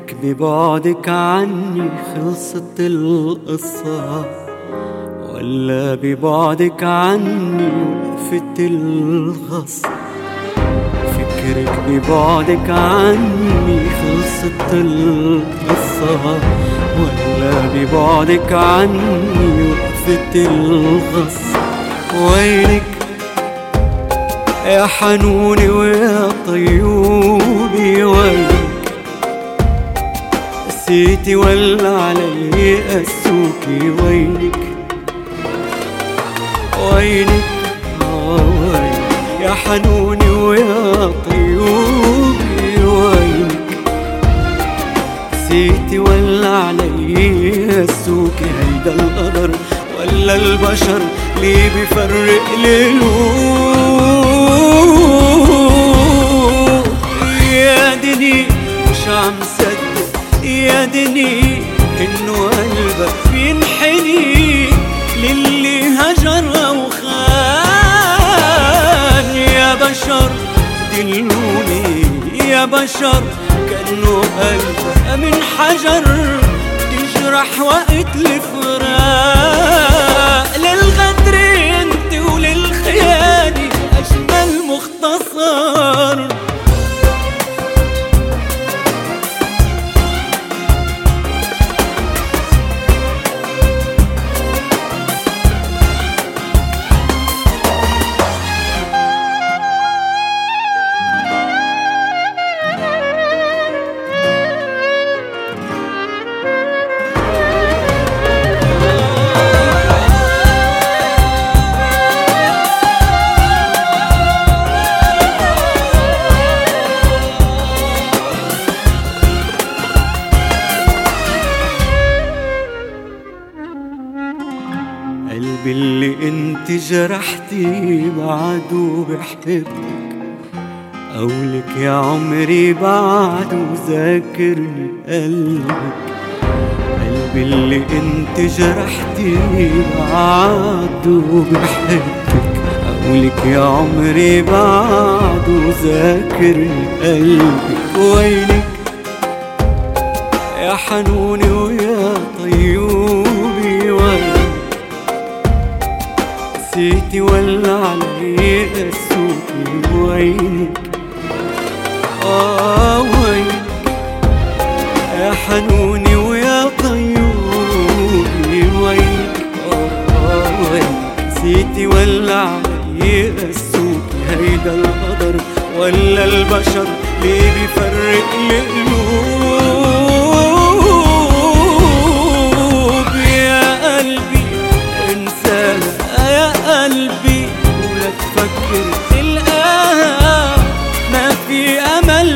فكرك ببعدك عني خلصت القصة، ولا ببعدك عني وقفت الغصة؟ فكرك ببعدك عني خلصت القصة، ولا ببعدك عني وقفت الغصة؟ وينك يا حنوني ويا طيوبي، وينك نسيتي ولا علي قسوكي؟ وينك وينك وينك يا حنوني ويا طيوبي، وينك نسيتي ولا علي قسوكي؟ هيدا القدر ولا البشر ليه بيفرق ليلوك؟ يا دني مش عم صدق، يا دني انه قلبك بينحني للي هجر وخان. يا بشر دلوني، يا بشر كأنه قلبك من حجر تجرح وقت الفراق. للغدر انت وللخيانة أجمل مختصر. قلبي اللي انت جرحتي بعده بحبك، قولك يا عمري بعده ذاكرني قلبك. قلبي اللي انت جرحتي بعده بحبك، قولك يا عمري بعده ذاكرني قلبك. وينك يا حنوني ويا طيوبي، وينك نسيتي ولا علي قسوكي؟ وينك وينك يا حنوني ويا طيوبي، وينك وينك نسيتي ولا علي قسوكي؟ هيدا القدر ولا البشر ليه بيفرق القلوب؟ يا قلبي انساها يا قلبي، ولا تفكر تلقاها ما في امل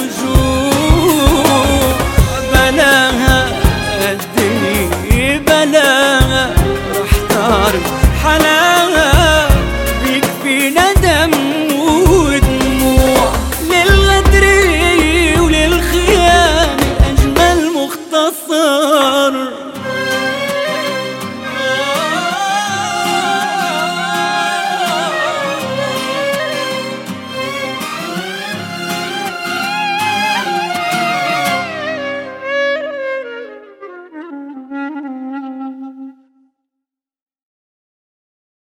برجوع. بلاها الدنيا بلاها، رح تعرف حلاها بيكفي ندم ودموع. للغدر وللخيانة أجمل مختصر.